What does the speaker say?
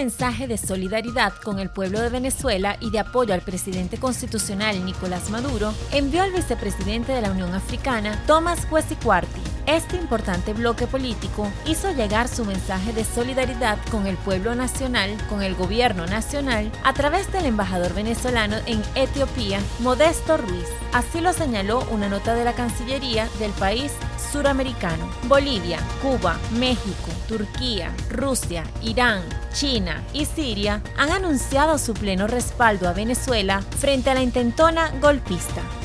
mensaje de solidaridad con el pueblo de Venezuela y de apoyo al presidente constitucional Nicolás Maduro, envió al vicepresidente de la Unión Africana, Thomas Kwesi-Kwarteng. Este importante bloque político hizo llegar su mensaje de solidaridad con el pueblo nacional, con el gobierno nacional, a través del embajador venezolano en Etiopía, Modesto Ruiz. Así lo señaló una nota de la Cancillería del país suramericano. Bolivia, Cuba, México, Turquía, Rusia, Irán, China y Siria han anunciado su pleno respaldo a Venezuela frente a la intentona golpista.